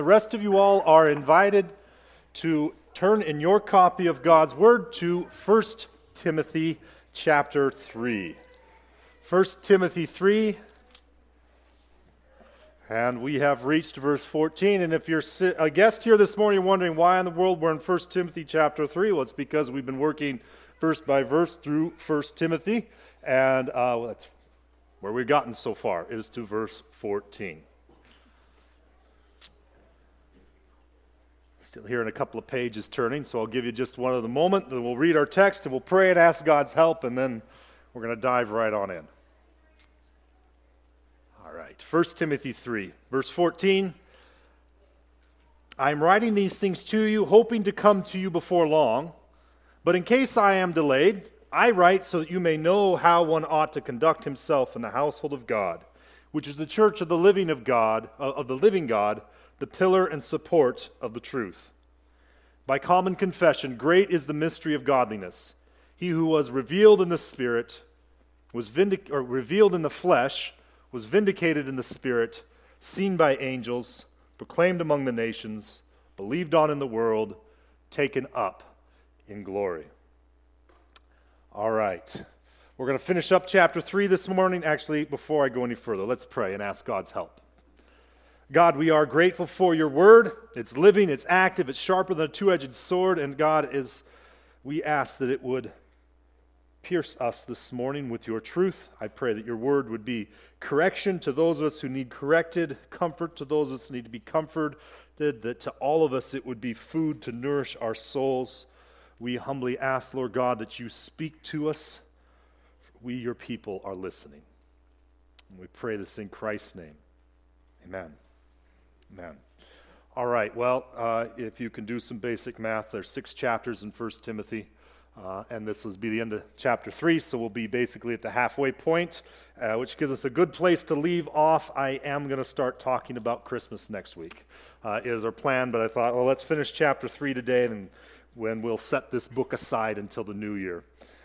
The rest of you all are invited to turn in your copy of God's Word to 1 Timothy chapter 3. 1 Timothy 3, and we have reached verse 14. And if you're a guest here this morning wondering why in the world we're in 1 Timothy chapter 3, well, it's because we've been working verse by verse through 1 Timothy, and that's where we've gotten so far, is to verse 14. Still here in a couple of pages turning, so I'll give you just one at the moment, then we'll read our text, and we'll pray and ask God's help, and then we're going to dive right on in. All right, 1 Timothy 3, verse 14. I am writing these things to you, hoping to come to you before long, but in case I am delayed, I write so that you may know how one ought to conduct himself in the household of God, which is the church of the living God, the pillar and support of the truth. By common confession, great is the mystery of godliness. He who was revealed in the Spirit, revealed in the flesh, was vindicated in the Spirit, seen by angels, proclaimed among the nations, believed on in the world, taken up in glory. All right. We're going to finish up chapter 3 this morning. Actually, before I go any further, let's pray and ask God's help. God, we are grateful for your word. It's living, it's active, it's sharper than a two-edged sword, and God, we ask that it would pierce us this morning with your truth. I pray that your word would be correction to those of us who need corrected, comfort to those of us who need to be comforted, that to all of us it would be food to nourish our souls. We humbly ask, Lord God, that you speak to us. We, your people, are listening. And we pray this in Christ's name. Amen. Amen. All right, well, if you can do some basic math, there's 6 chapters in 1 Timothy, and this will be the end of chapter 3, so we'll be basically at the halfway point, which gives us a good place to leave off. I am going to start talking about Christmas next week, is our plan, but I thought, well, let's finish chapter 3 today, and when we'll set this book aside until the new year.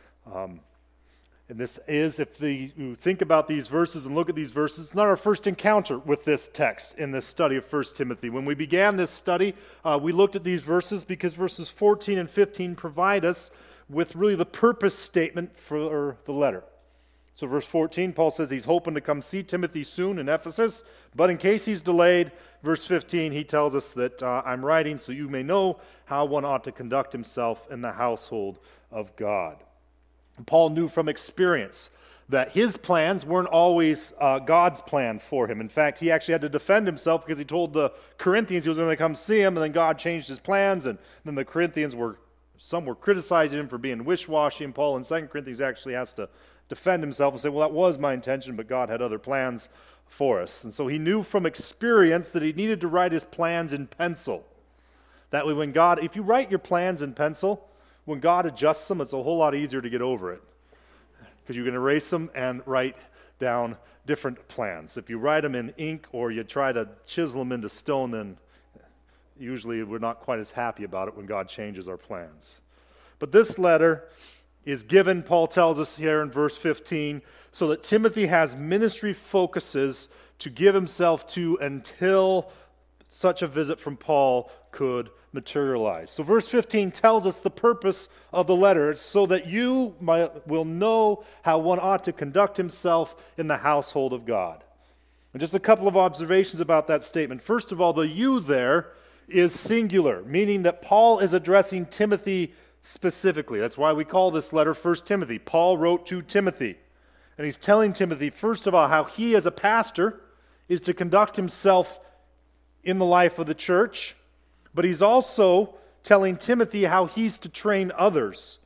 And this is, if you think about these verses and look at these verses, it's not our first encounter with this text in this study of 1 Timothy. When we began this study, we looked at these verses because verses 14 and 15 provide us with really the purpose statement for the letter. So verse 14, Paul says he's hoping to come see Timothy soon in Ephesus, but in case he's delayed, verse 15, he tells us that I'm writing so you may know how one ought to conduct himself in the household of God. Paul knew from experience that his plans weren't always God's plan for him. In fact, he actually had to defend himself because he told the Corinthians he was going to come see him, and then God changed his plans, and then the Corinthians some were criticizing him for being wish-washy, and Paul in 2 Corinthians actually has to defend himself and say, well, that was my intention, but God had other plans for us. And so he knew from experience that he needed to write his plans in pencil. That way when God, if you write your plans in pencil, when God adjusts them, it's a whole lot easier to get over it because you can erase them and write down different plans. If you write them in ink or you try to chisel them into stone, then usually we're not quite as happy about it when God changes our plans. But this letter is given, Paul tells us here in verse 15, so that Timothy has ministry focuses to give himself to until such a visit from Paul could materialize. So verse 15 tells us the purpose of the letter. It's so that you will know how one ought to conduct himself in the household of God. And just a couple of observations about that statement. First of all, the you there is singular, meaning that Paul is addressing Timothy specifically. That's why we call this letter 1 Timothy. Paul wrote to Timothy. And he's telling Timothy, first of all, how he as a pastor is to conduct himself in the life of the church, but he's also telling Timothy how he's to train others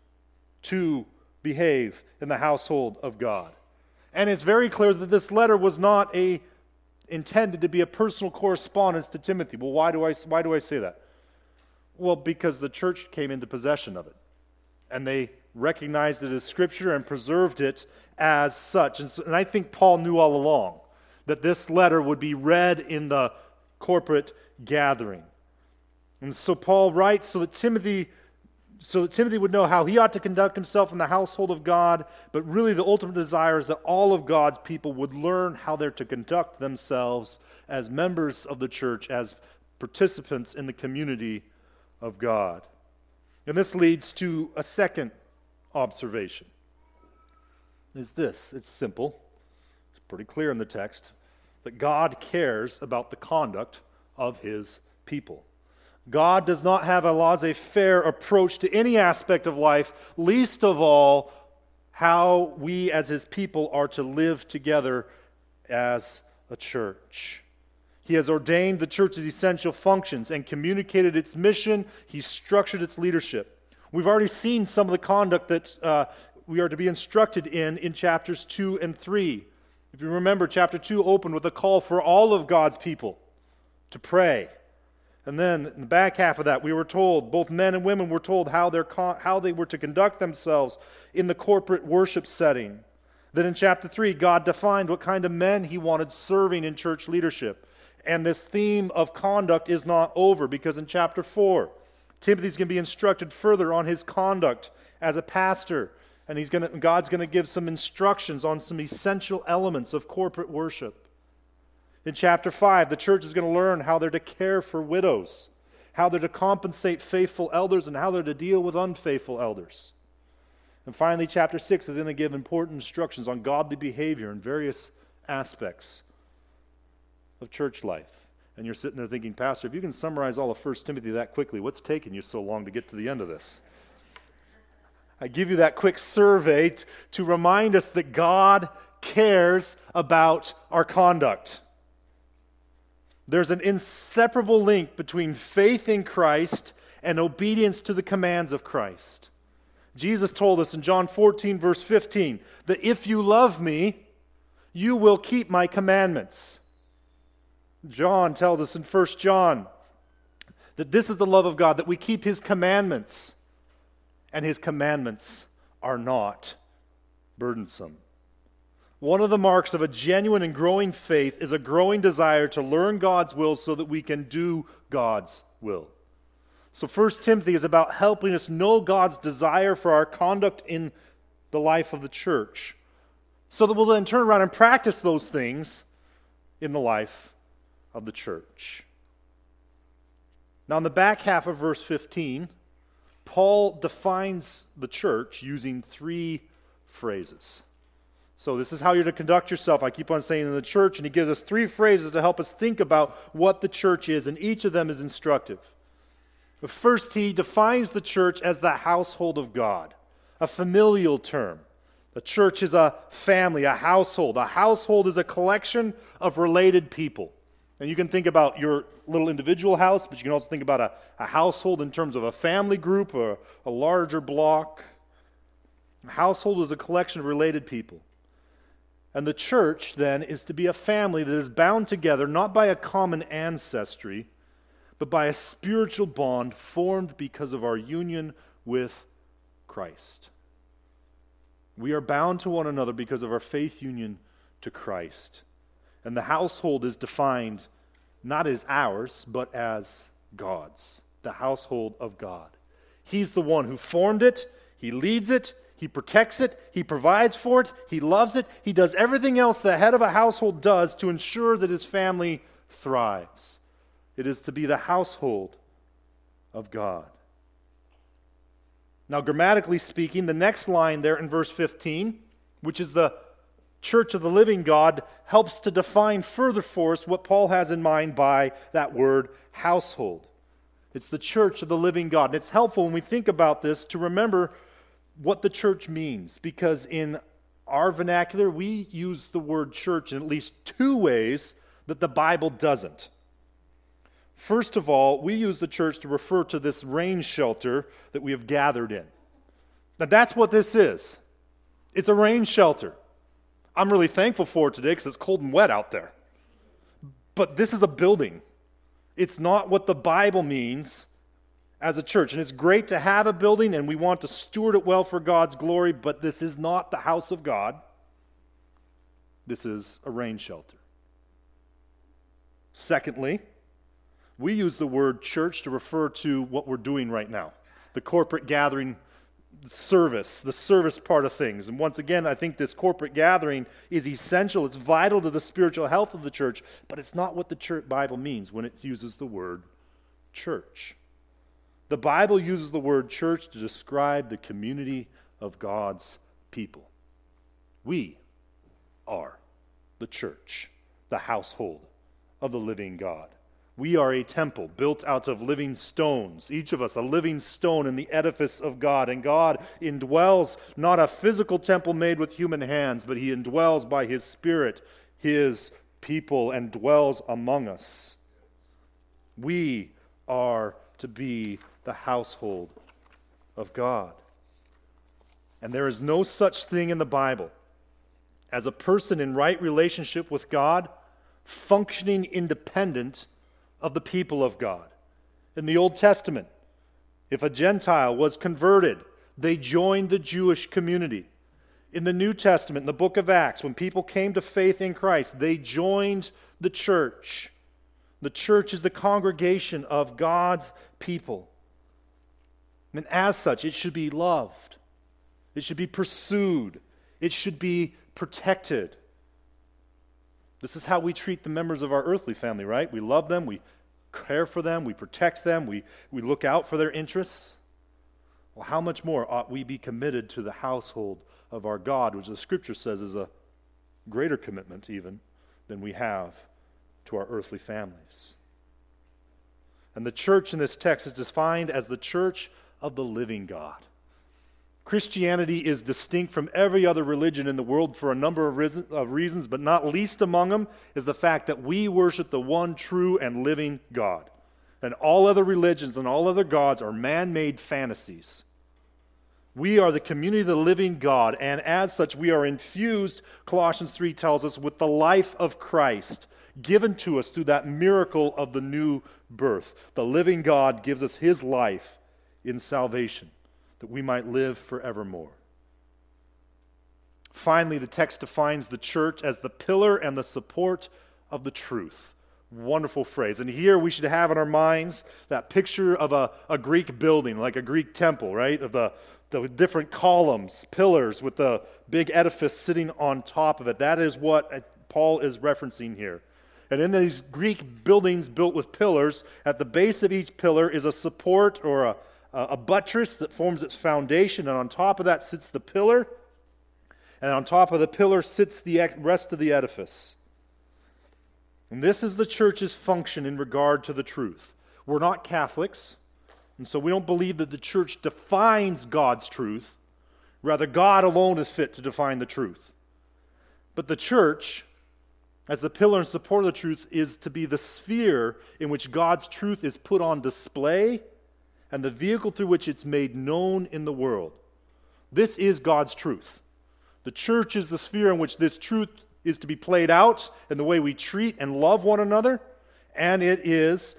to behave in the household of God. And it's very clear that this letter was not intended to be a personal correspondence to Timothy. Well, why do I say that? Well, because the church came into possession of it, and they recognized it as Scripture and preserved it as such. And I think Paul knew all along that this letter would be read in the corporate gathering. And so Paul writes so that Timothy would know how he ought to conduct himself in the household of God, but really the ultimate desire is that all of God's people would learn how they're to conduct themselves as members of the church, as participants in the community of God. And this leads to a second observation. Is this. It's simple. It's pretty clear in the text that God cares about the conduct of his people. God does not have a laissez-faire approach to any aspect of life, least of all how we as his people are to live together as a church. He has ordained the church's essential functions and communicated its mission. He's structured its leadership. We've already seen some of the conduct that we are to be instructed in chapters 2 and 3. If you remember, chapter 2 opened with a call for all of God's people to pray. And then in the back half of that, we were told, both men and women were told how they were to conduct themselves in the corporate worship setting. Then in chapter 3, God defined what kind of men he wanted serving in church leadership. And this theme of conduct is not over, because in chapter 4, Timothy's going to be instructed further on his conduct as a pastor. And God's going to give some instructions on some essential elements of corporate worship. In chapter 5, the church is going to learn how they're to care for widows, how they're to compensate faithful elders, and how they're to deal with unfaithful elders. And finally, chapter 6 is going to give important instructions on godly behavior in various aspects of church life. And you're sitting there thinking, Pastor, if you can summarize all of 1 Timothy that quickly, what's taking you so long to get to the end of this? I give you that quick survey to remind us that God cares about our conduct. There's an inseparable link between faith in Christ and obedience to the commands of Christ. Jesus told us in John 14, verse 15, that if you love me, you will keep my commandments. John tells us in 1 John that this is the love of God, that we keep his commandments, and his commandments are not burdensome. One of the marks of a genuine and growing faith is a growing desire to learn God's will so that we can do God's will. So 1 Timothy is about helping us know God's desire for our conduct in the life of the church, so that we'll then turn around and practice those things in the life of the church. Now in the back half of verse 15, Paul defines the church using 3 phrases. So this is how you're to conduct yourself. I keep on saying in the church, and he gives us 3 phrases to help us think about what the church is, and each of them is instructive. But first, he defines the church as the household of God, a familial term. The church is a family, a household. A household is a collection of related people. And you can think about your little individual house, but you can also think about a household in terms of a family group or a larger block. A household is a collection of related people. And the church, then, is to be a family that is bound together not by a common ancestry, but by a spiritual bond formed because of our union with Christ. We are bound to one another because of our faith union to Christ. And the household is defined not as ours, but as God's, the household of God. He's the one who formed it, he leads it, he protects it, he provides for it, he loves it, he does everything else the head of a household does to ensure that his family thrives. It is to be the household of God. Now, grammatically speaking, the next line there in verse 15, which is the church of the living God, helps to define further for us what Paul has in mind by that word household. It's the church of the living God. And it's helpful when we think about this to remember what the church means, because in our vernacular, we use the word church in at least 2 ways that the Bible doesn't. First of all, we use the church to refer to this rain shelter that we have gathered in. Now that's what this is. It's a rain shelter. I'm really thankful for it today because it's cold and wet out there. But this is a building. It's not what the Bible means as a church. And it's great to have a building, and we want to steward it well for God's glory, but this is not the house of God. This is a rain shelter. Secondly, we use the word church to refer to what we're doing right now, the corporate gathering the service part of things. And once again, I think this corporate gathering is essential. It's vital to the spiritual health of the church, but it's not what the Bible means when it uses the word church. The Bible uses the word church to describe the community of God's people. We are the church, the household of the living God. We are a temple built out of living stones, each of us a living stone in the edifice of God. And God indwells not a physical temple made with human hands, but He indwells by His Spirit His people and dwells among us. We are to be the household of God. And there is no such thing in the Bible as a person in right relationship with God functioning independent of the people of God. In the Old Testament, if a Gentile was converted, they joined the Jewish community. In the New Testament, in the book of Acts, when people came to faith in Christ, they joined the church. The church is the congregation of God's people. And as such, it should be loved. It should be pursued. It should be protected. This is how we treat the members of our earthly family, right? We love them, we care for them, we protect them, we look out for their interests. Well, how much more ought we be committed to the household of our God, which the Scripture says is a greater commitment even than we have to our earthly families. And the church in this text is defined as the church of the living God. Christianity is distinct from every other religion in the world for a number of reasons, but not least among them is the fact that we worship the one true and living God. And all other religions and all other gods are man-made fantasies. We are the community of the living God, and as such we are infused, Colossians 3 tells us, with the life of Christ given to us through that miracle of the new birth. The living God gives us His life in salvation, that we might live forevermore. Finally, the text defines the church as the pillar and the support of the truth. Wonderful phrase. And here we should have in our minds that picture of a Greek building, like a Greek temple, right? Of the different columns, pillars with the big edifice sitting on top of it. That is what Paul is referencing here. And in these Greek buildings built with pillars, at the base of each pillar is a support or a buttress that forms its foundation, and on top of that sits the pillar, and on top of the pillar sits the rest of the edifice. And this is the church's function in regard to the truth. We're not Catholics, and so we don't believe that the church defines God's truth. Rather, God alone is fit to define the truth. But the church, as the pillar and support of the truth, is to be the sphere in which God's truth is put on display and the vehicle through which it's made known in the world. This is God's truth. The church is the sphere in which this truth is to be played out in the way we treat and love one another, and it is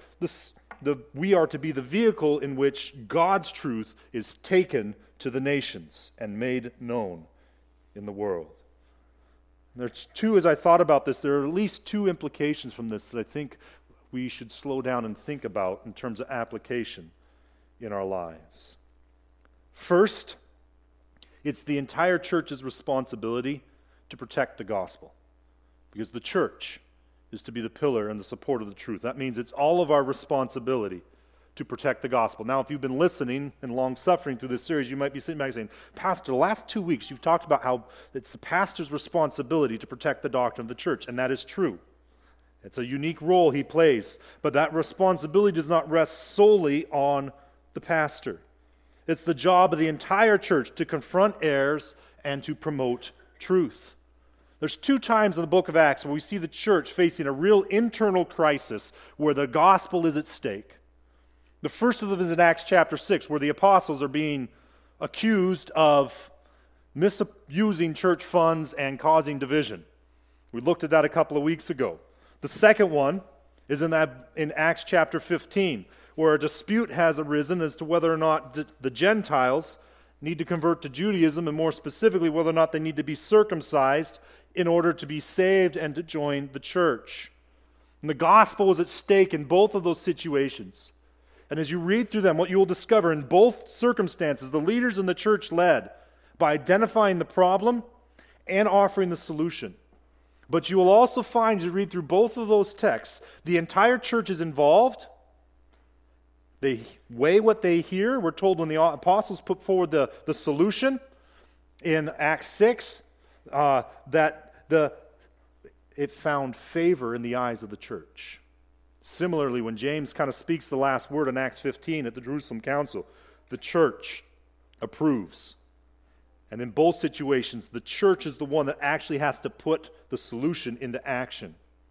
we are to be the vehicle in which God's truth is taken to the nations and made known in the world. There's two, as I thought about this, there are at least two implications from this that I think we should slow down and think about in terms of application in our lives. First, it's the entire church's responsibility to protect the gospel, because the church is to be the pillar and the support of the truth. That means it's all of our responsibility to protect the gospel. Now, if you've been listening and long-suffering through this series, you might be sitting back saying, Pastor, the last 2 weeks you've talked about how it's the pastor's responsibility to protect the doctrine of the church, and that is true. It's a unique role he plays, but that responsibility does not rest solely on the pastor. It's the job of the entire church to confront errors and to promote truth. There's 2 times in the book of Acts where we see the church facing a real internal crisis where the gospel is at stake. The first of them is in Acts chapter 6, where the apostles are being accused of misusing church funds and causing division. We looked at that a couple of weeks ago. The second one is in Acts chapter 15, where a dispute has arisen as to whether or not the Gentiles need to convert to Judaism, and more specifically, whether or not they need to be circumcised in order to be saved and to join the church. And the gospel was at stake in both of those situations. And as you read through them, what you will discover in both circumstances, the leaders in the church led by identifying the problem and offering the solution. But you will also find, as you read through both of those texts, the entire church is involved. They weigh what they hear. We're told when the apostles put forward the solution in Acts 6, that it found favor in the eyes of the church. Similarly, when James kind of speaks the last word in Acts 15 at the Jerusalem Council, the church approves. And in both situations, the church is the one that actually has to put the solution into action.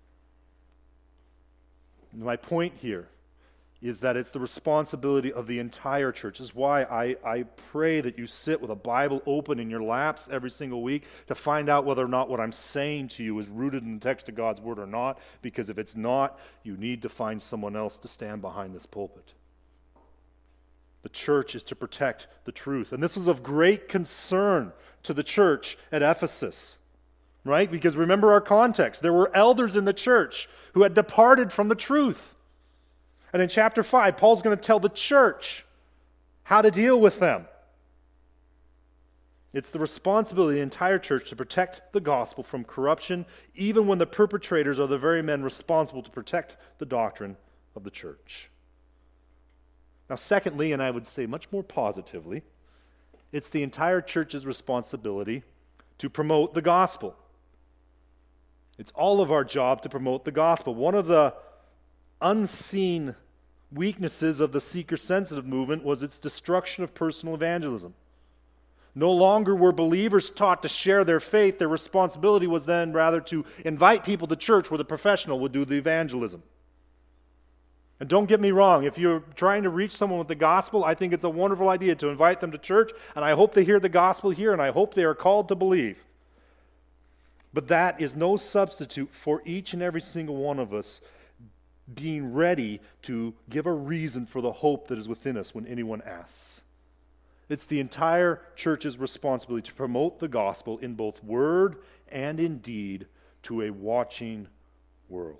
And my point here is that it's the responsibility of the entire church. This is why I pray that you sit with a Bible open in your laps every single week to find out whether or not what I'm saying to you is rooted in the text of God's Word or not, because if it's not, you need to find someone else to stand behind this pulpit. The church is to protect the truth. And this was of great concern to the church at Ephesus, right? Because remember our context. There were elders in the church who had departed from the truth. And in chapter 5, Paul's going to tell the church how to deal with them. It's the responsibility of the entire church to protect the gospel from corruption, even when the perpetrators are the very men responsible to protect the doctrine of the church. Now, secondly, and I would say much more positively, it's the entire church's responsibility to promote the gospel. It's all of our job to promote the gospel. One of the unseen weaknesses of the seeker-sensitive movement was its destruction of personal evangelism. No longer were believers taught to share their faith. Their responsibility was then rather to invite people to church where the professional would do the evangelism. And don't get me wrong, if you're trying to reach someone with the gospel, I think it's a wonderful idea to invite them to church, and I hope they hear the gospel here, and I hope they are called to believe. But that is no substitute for each and every single one of us being ready to give a reason for the hope that is within us when anyone asks. It's the entire church's responsibility to promote the gospel in both word and in deed to a watching world.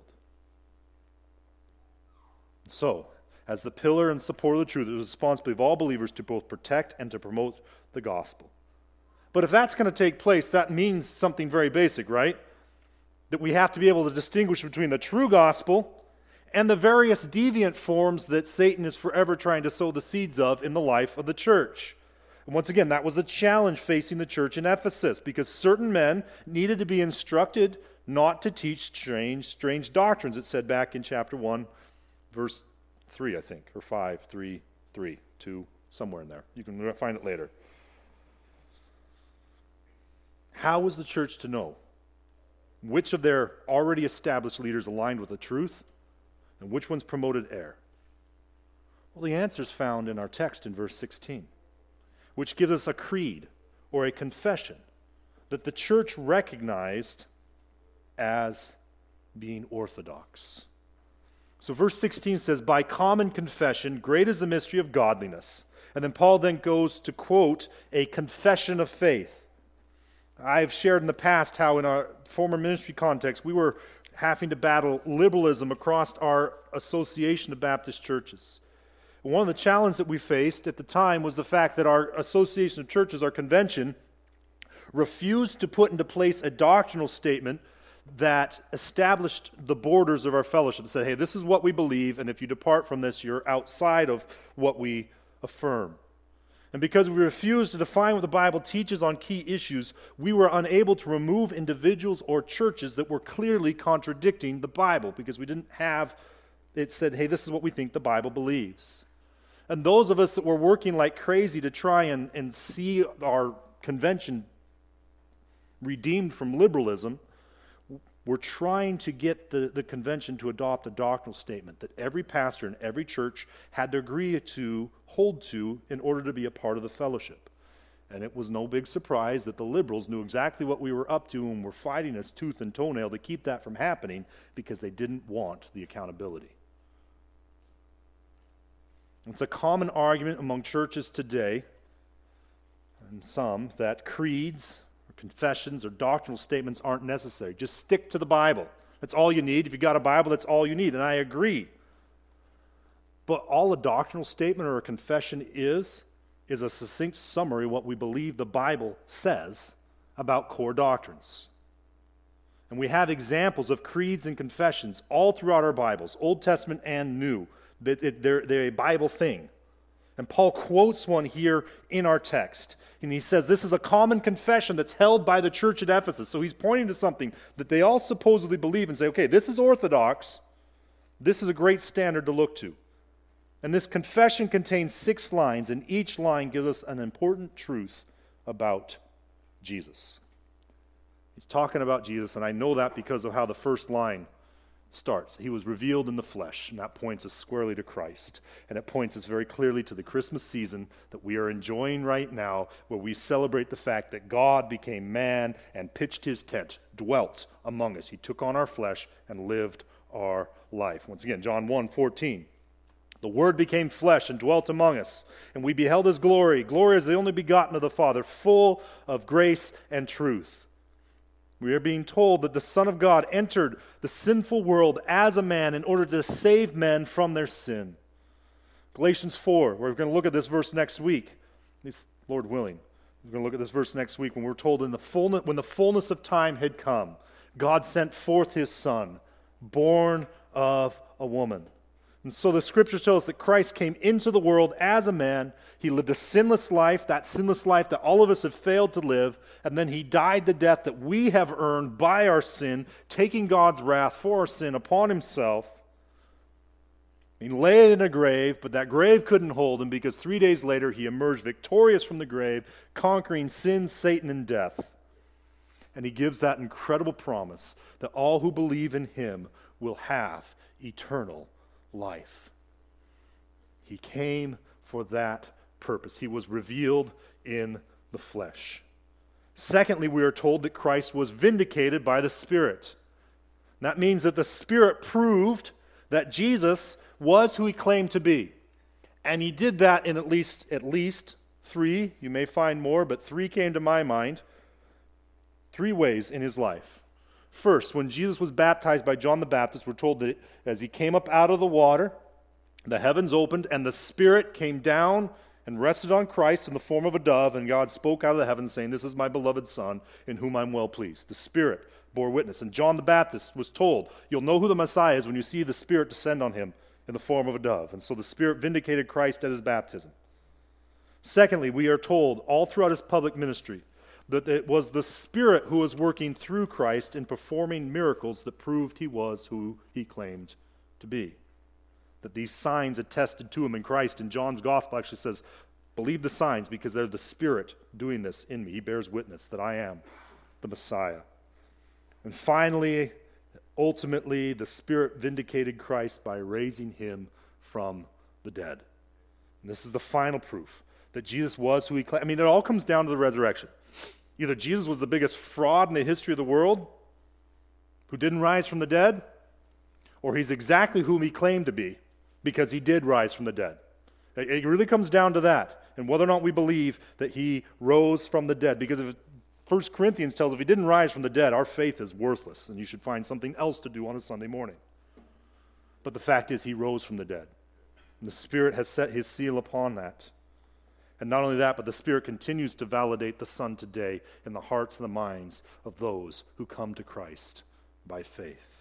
So, as the pillar and support of the truth, it is the responsibility of all believers to both protect and to promote the gospel. But if that's going to take place, that means something very basic, right? That we have to be able to distinguish between the true gospel and the various deviant forms that Satan is forever trying to sow the seeds of in the life of the church. And once again, that was a challenge facing the church in Ephesus, because certain men needed to be instructed not to teach strange doctrines. It said back in chapter 1, verse 3, I think, or 5, 3, 3, 2, somewhere in there. You can find it later. How was the church to know which of their already established leaders aligned with the truth and which ones promoted error? Well, the answer is found in our text in verse 16, which gives us a creed or a confession that the church recognized as being orthodox. So verse 16 says, by common confession, great is the mystery of godliness. And then Paul then goes to quote a confession of faith. I've shared in the past how in our former ministry context, we were having to battle liberalism across our association of Baptist churches. And one of the challenges that we faced at the time was the fact that our association of churches, our convention, refused to put into place a doctrinal statement that established the borders of our fellowship and said, hey, this is what we believe, and if you depart from this, you're outside of what we affirm. And because we refused to define what the Bible teaches on key issues, we were unable to remove individuals or churches that were clearly contradicting the Bible, because we didn't have it said, hey, this is what we think the Bible believes. And those of us that were working like crazy to try and see our convention redeemed from liberalism, we're trying to get the convention to adopt a doctrinal statement that every pastor in every church had to agree to, hold to, in order to be a part of the fellowship. And it was no big surprise that the liberals knew exactly what we were up to and were fighting us tooth and toenail to keep that from happening, because they didn't want the accountability. It's a common argument among churches today, and some, that creeds, confessions or doctrinal statements aren't necessary. Just stick to the Bible. That's all you need. If you got a Bible, that's all you need. And I agree. But all a doctrinal statement or a confession is a succinct summary of what we believe the Bible says about core doctrines. And we have examples of creeds and confessions all throughout our Bibles, Old Testament and New. They're a Bible thing. And Paul quotes one here in our text. And he says this is a common confession that's held by the church at Ephesus. So he's pointing to something that they all supposedly believe and say, okay, this is orthodox. This is a great standard to look to. And this confession contains 6 lines, and each line gives us an important truth about Jesus. He's talking about Jesus, and I know that because of how the first line starts. He was revealed in the flesh, and that points us squarely to Christ. And it points us very clearly to the Christmas season that we are enjoying right now, where we celebrate the fact that God became man and pitched his tent, dwelt among us. He took on our flesh and lived our life. Once again, John 1:14. The Word became flesh and dwelt among us, and we beheld his glory. Glory as the only begotten of the Father, full of grace and truth. We are being told that the Son of God entered the sinful world as a man in order to save men from their sin. Galatians 4, we're going to look at this verse next week. At least, Lord willing. We're going to look at this verse next week when we're told when the fullness of time had come, God sent forth his Son, born of a woman. And so the scriptures tell us that Christ came into the world as a man. He lived a sinless life, that sinless life that all of us have failed to live, and then he died the death that we have earned by our sin, taking God's wrath for our sin upon himself. He lay in a grave, but that grave couldn't hold him because 3 days later he emerged victorious from the grave, conquering sin, Satan, and death. And he gives that incredible promise that all who believe in him will have eternal life. He came for that purpose. He was revealed in the flesh. Secondly, we are told that Christ was vindicated by the Spirit. That means that the Spirit proved that Jesus was who he claimed to be. And he did that in at least 3, you may find more, but 3 came to my mind, 3 ways in his life. First, when Jesus was baptized by John the Baptist, we're told that as he came up out of the water, the heavens opened and the Spirit came down and rested on Christ in the form of a dove, and God spoke out of the heavens saying, "This is my beloved Son, in whom I'm well pleased." The Spirit bore witness. And John the Baptist was told, you'll know who the Messiah is when you see the Spirit descend on him in the form of a dove. And so the Spirit vindicated Christ at his baptism. Secondly, we are told all throughout his public ministry that it was the Spirit who was working through Christ in performing miracles that proved he was who he claimed to be. That these signs attested to him in Christ. And John's gospel actually says, believe the signs because they're the Spirit doing this in me. He bears witness that I am the Messiah. And finally, ultimately, the Spirit vindicated Christ by raising him from the dead. And this is the final proof that Jesus was who he claimed. I mean, it all comes down to the resurrection. Either Jesus was the biggest fraud in the history of the world who didn't rise from the dead, or he's exactly whom he claimed to be because he did rise from the dead. It really comes down to that, and whether or not we believe that he rose from the dead. Because if 1 Corinthians tells us if he didn't rise from the dead, our faith is worthless, and you should find something else to do on a Sunday morning. But the fact is he rose from the dead, and the Spirit has set his seal upon that. And not only that, but the Spirit continues to validate the Son today in the hearts and the minds of those who come to Christ by faith.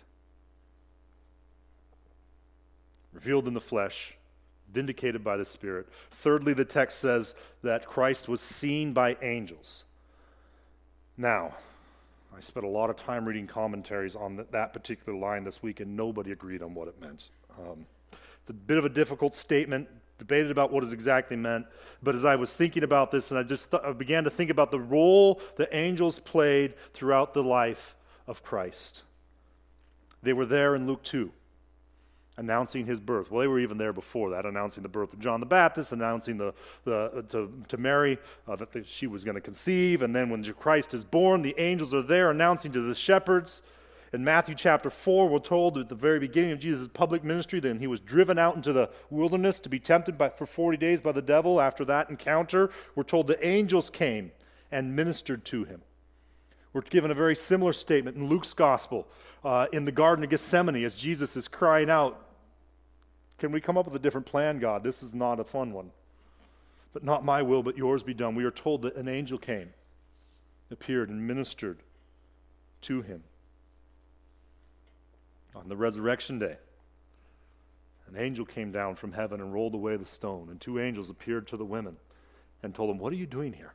Revealed in the flesh, vindicated by the Spirit. Thirdly, the text says that Christ was seen by angels. Now, I spent a lot of time reading commentaries on that particular line this week, and nobody agreed on what it meant. It's a bit of a difficult statement, debated about what it exactly meant, but as I was thinking about this, and I began to think about the role that angels played throughout the life of Christ. They were there in Luke 2, announcing his birth. Well, they were even there before that, announcing the birth of John the Baptist, announcing to Mary that she was going to conceive, and then when Christ is born, the angels are there announcing to the shepherds. In Matthew chapter 4, we're told at the very beginning of Jesus' public ministry that he was driven out into the wilderness to be tempted for 40 days by the devil. After that encounter, we're told the angels came and ministered to him. We're given a very similar statement in Luke's gospel in the Garden of Gethsemane as Jesus is crying out Can we come up with a different plan, God? This is not a fun one. But not my will, but yours be done. We are told that an angel came, appeared, and ministered to him. On the resurrection day, an angel came down from heaven and rolled away the stone, and 2 angels appeared to the women and told them, "What are you doing here?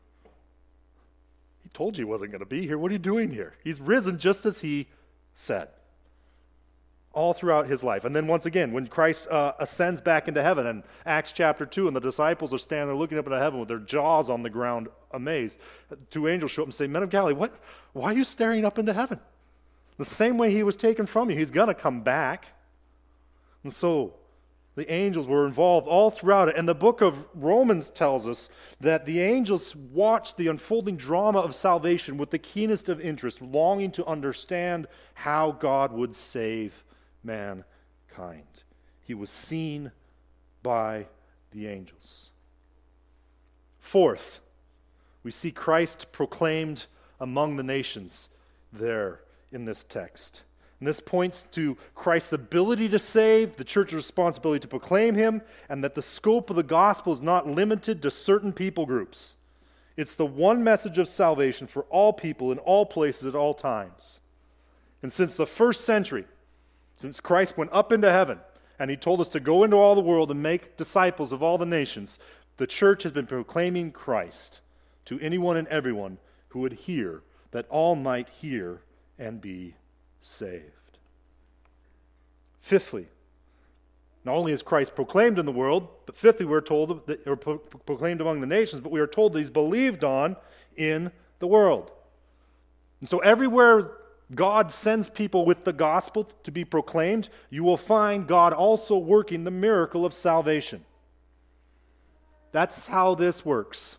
He told you he wasn't going to be here. What are you doing here? He's risen just as he said." All throughout his life. And then once again, when Christ ascends back into heaven in Acts chapter 2, and the disciples are standing there looking up into heaven with their jaws on the ground, amazed, 2 angels show up and say, "Men of Galilee, why are you staring up into heaven? The same way he was taken from you, he's going to come back." And so the angels were involved all throughout it. And the book of Romans tells us that the angels watched the unfolding drama of salvation with the keenest of interest, longing to understand how God would save mankind. He was seen by the angels. Fourth, we see Christ proclaimed among the nations there in this text. And this points to Christ's ability to save, the church's responsibility to proclaim him, and that the scope of the gospel is not limited to certain people groups. It's the one message of salvation for all people in all places at all times. And since the first century, since Christ went up into heaven and he told us to go into all the world and make disciples of all the nations, the church has been proclaiming Christ to anyone and everyone who would hear, that all might hear and be saved. Fifthly, not only is Christ proclaimed in the world, but fifthly, we're told that or proclaimed among the nations, but we are told that he's believed on in the world. And so everywhere God sends people with the gospel to be proclaimed, you will find God also working the miracle of salvation. That's how this works.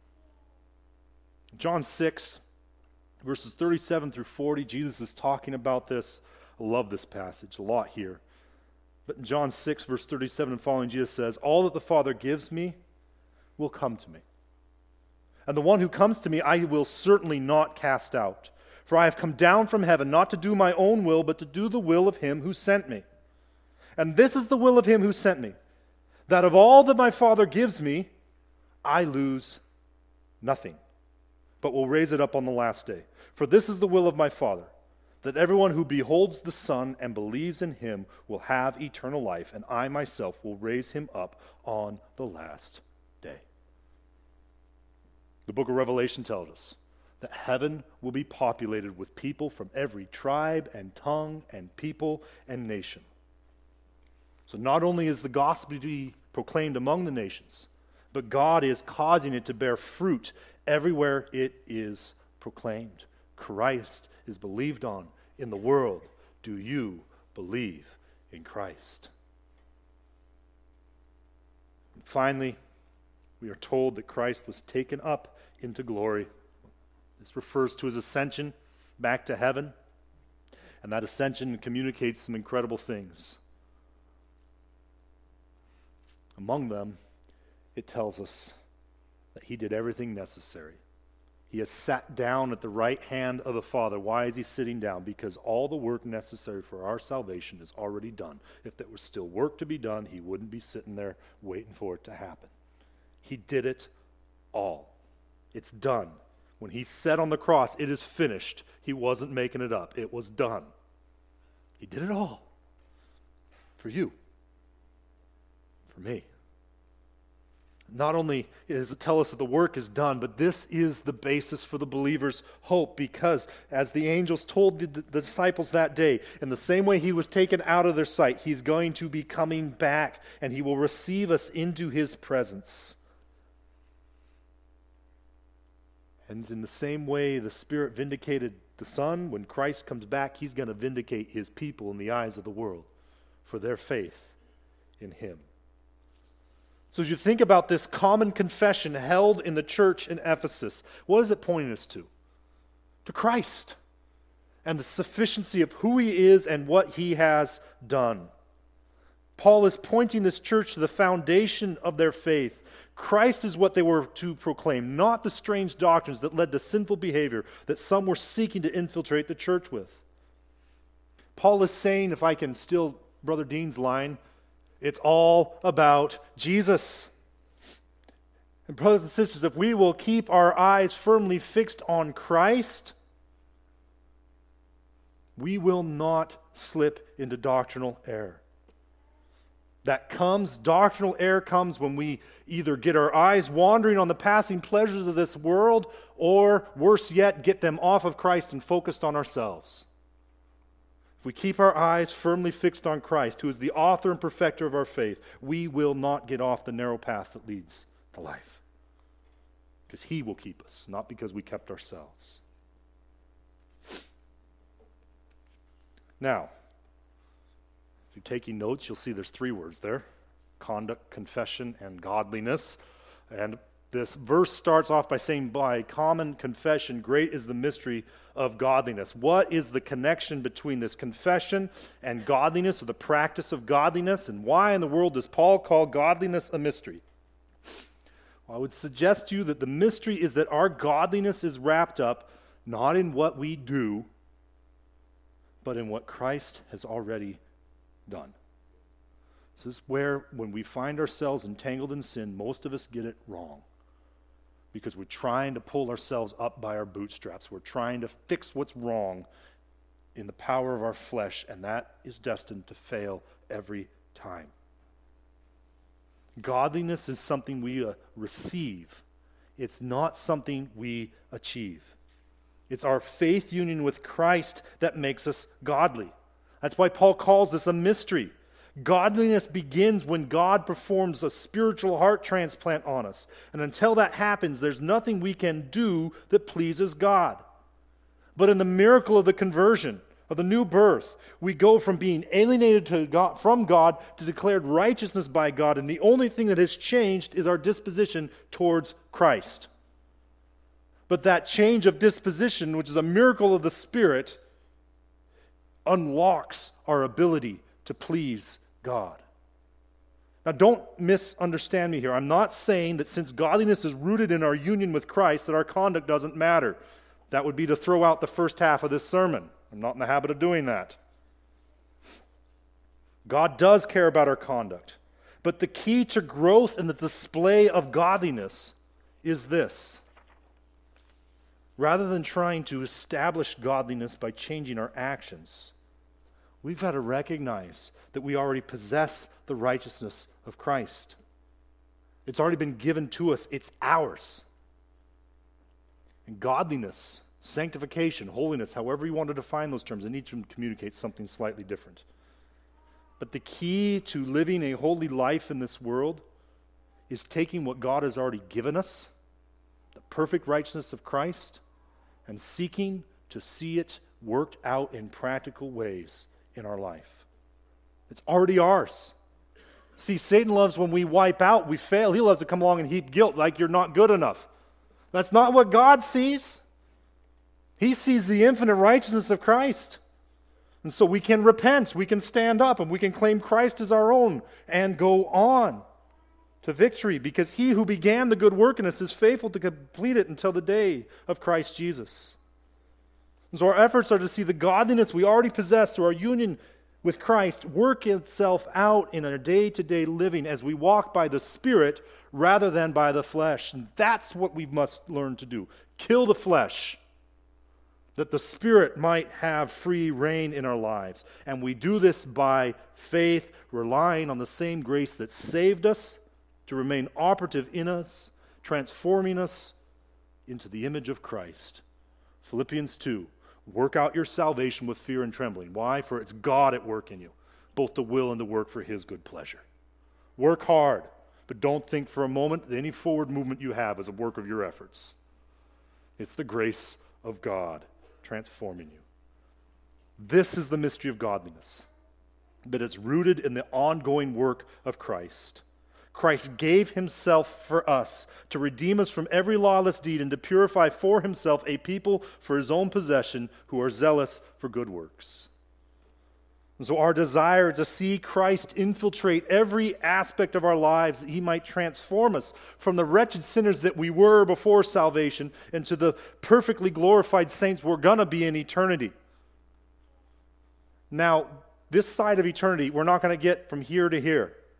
John 6, verses 37 through 40, Jesus is talking about this. I love this passage a lot here. But in John 6, verse 37 and following, Jesus says, "All that the Father gives me will come to me. And the one who comes to me I will certainly not cast out. For I have come down from heaven not to do my own will, but to do the will of him who sent me. And this is the will of him who sent me, that of all that my Father gives me, I lose nothing, but will raise it up on the last day. For this is the will of my Father, that everyone who beholds the Son and believes in him will have eternal life, and I myself will raise him up on the last day." The book of Revelation tells us that heaven will be populated with people from every tribe and tongue and people and nation. So not only is the gospel to be proclaimed among the nations, but God is causing it to bear fruit everywhere it is proclaimed. Christ is believed on in the world. Do you believe in Christ? And finally, we are told that Christ was taken up into glory. This refers to his ascension back to heaven, and that ascension communicates some incredible things. Among them, it tells us that he did everything necessary. He has sat down at the right hand of the Father. Why is he sitting down? Because all the work necessary for our salvation is already done. If there was still work to be done, he wouldn't be sitting there waiting for it to happen. He did it all. It's done. When he said on the cross, "It is finished," he wasn't making it up. It was done. He did it all. For you. For me. Not only does it tell us that the work is done, but this is the basis for the believer's hope, because as the angels told the disciples that day, in the same way he was taken out of their sight, he's going to be coming back, and he will receive us into his presence. And in the same way the Spirit vindicated the Son, when Christ comes back, he's going to vindicate his people in the eyes of the world for their faith in him. So as you think about this common confession held in the church in Ephesus, what is it pointing us to? To Christ and the sufficiency of who he is and what he has done. Paul is pointing this church to the foundation of their faith. Christ is what they were to proclaim, not the strange doctrines that led to sinful behavior that some were seeking to infiltrate the church with. Paul is saying, if I can steal Brother Dean's line, It's all about Jesus. And brothers and sisters, if we will keep our eyes firmly fixed on Christ, we will not slip into doctrinal error. Doctrinal error comes when we either get our eyes wandering on the passing pleasures of this world, or worse yet, get them off of Christ and focused on ourselves. If we keep our eyes firmly fixed on Christ, who is the author and perfecter of our faith, we will not get off the narrow path that leads to life. Because He will keep us, not because we kept ourselves. Now, if you're taking notes, you'll see there's 3 words there: conduct, confession, and godliness. And this verse starts off by saying, by common confession, great is the mystery of godliness. What is the connection between this confession and godliness, or the practice of godliness? And why in the world does Paul call godliness a mystery? Well, I would suggest to you that the mystery is that our godliness is wrapped up not in what we do, but in what Christ has already done. This is where, when we find ourselves entangled in sin, most of us get it wrong. Because we're trying to pull ourselves up by our bootstraps. We're trying to fix what's wrong in the power of our flesh, and that is destined to fail every time. Godliness is something we receive. It's not something we achieve. It's our faith union with Christ that makes us godly. That's why Paul calls this a mystery. Godliness begins when God performs a spiritual heart transplant on us. And until that happens, there's nothing we can do that pleases God. But in the miracle of the conversion, of the new birth, we go from being alienated from God to declared righteousness by God. And the only thing that has changed is our disposition towards Christ. But that change of disposition, which is a miracle of the Spirit, unlocks our ability to please God. Now, don't misunderstand me here. I'm not saying that since godliness is rooted in our union with Christ, that our conduct doesn't matter. That would be to throw out the first half of this sermon. I'm not in the habit of doing that. God does care about our conduct. But the key to growth in the display of godliness is this. Rather than trying to establish godliness by changing our actions, we've got to recognize that we already possess the righteousness of Christ. It's already been given to us. It's ours. And godliness, sanctification, holiness, however you want to define those terms, and each of them communicates something slightly different. But the key to living a holy life in this world is taking what God has already given us, the perfect righteousness of Christ, and seeking to see it worked out in practical ways in our life. It's already ours. See, Satan loves when we wipe out, we fail. He loves to come along and heap guilt like you're not good enough. That's not what God sees. He sees the infinite righteousness of Christ. And so we can repent, we can stand up, and we can claim Christ as our own and go on to victory, because He who began the good work in us is faithful to complete it until the day of Christ Jesus. And so our efforts are to see the godliness we already possess through our union with Christ work itself out in our day-to-day living as we walk by the Spirit rather than by the flesh. And that's what we must learn to do. Kill the flesh, that the Spirit might have free reign in our lives. And we do this by faith, relying on the same grace that saved us to remain operative in us, transforming us into the image of Christ. Philippians 2, work out your salvation with fear and trembling. Why? For it's God at work in you, both to will and to work for His good pleasure. Work hard, but don't think for a moment that any forward movement you have is a work of your efforts. It's the grace of God transforming you. This is the mystery of godliness, that it's rooted in the ongoing work of Christ. Christ gave Himself for us to redeem us from every lawless deed and to purify for Himself a people for His own possession who are zealous for good works. And so our desire to see Christ infiltrate every aspect of our lives, that He might transform us from the wretched sinners that we were before salvation into the perfectly glorified saints we're going to be in eternity. Now, this side of eternity, we're not going to get from here to here.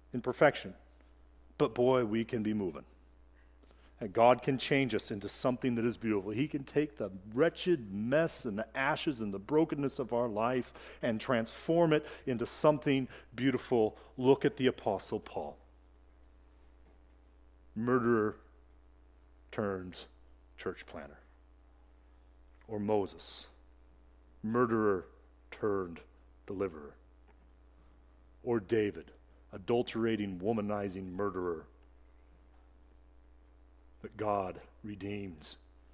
in perfection. But boy, we can be moving. And God can change us into something that is beautiful. He can take the wretched mess and the ashes and the brokenness of our life and transform it into something beautiful. Look at the Apostle Paul. Murderer turned church planter. Or Moses. Murderer turned deliverer. Or David, adulterating, womanizing murderer that God redeems.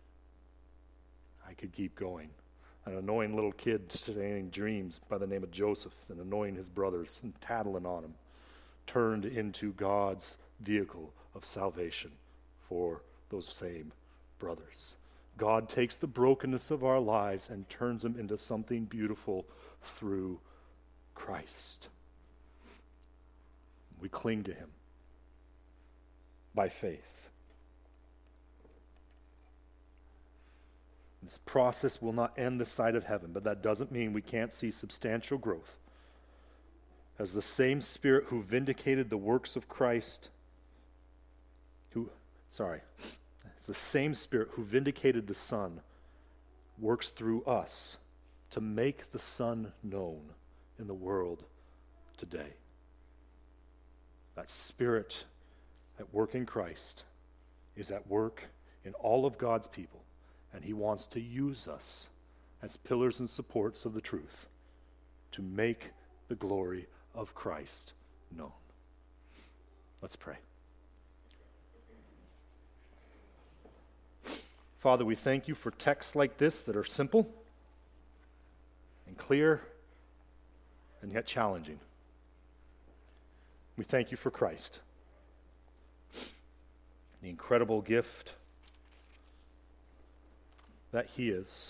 I could keep going. An annoying little kid saying dreams by the name of Joseph and annoying his brothers and tattling on them, turned into God's vehicle of salvation for those same brothers. God takes the brokenness of our lives and turns them into something beautiful through Christ. We cling to him by faith. This process will not end this side of heaven, but that doesn't mean we can't see substantial growth. As the same Spirit who vindicated the works of Christ, it's the same Spirit who vindicated the Son, works through us to make the Son known in the world today. That Spirit at work in Christ is at work in all of God's people. And he wants to use us as pillars and supports of the truth to make the glory of Christ known. Let's pray. Father, we thank you for texts like this that are simple and clear and yet challenging. We thank you for Christ, the incredible gift that he is.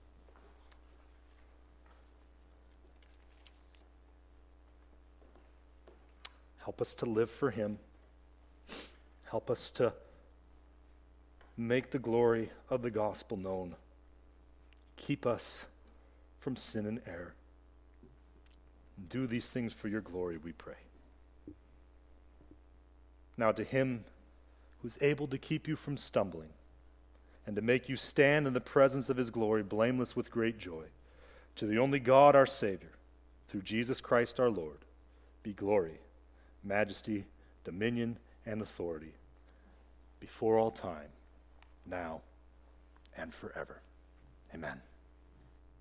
Help us to live for him. Help us to make the glory of the gospel known. Keep us from sin and error. Do these things for your glory, we pray. Now to him who's able to keep you from stumbling and to make you stand in the presence of his glory, blameless with great joy. To the only God, our Savior, through Jesus Christ our Lord, be glory, majesty, dominion, and authority, before all time, now and forever. Amen.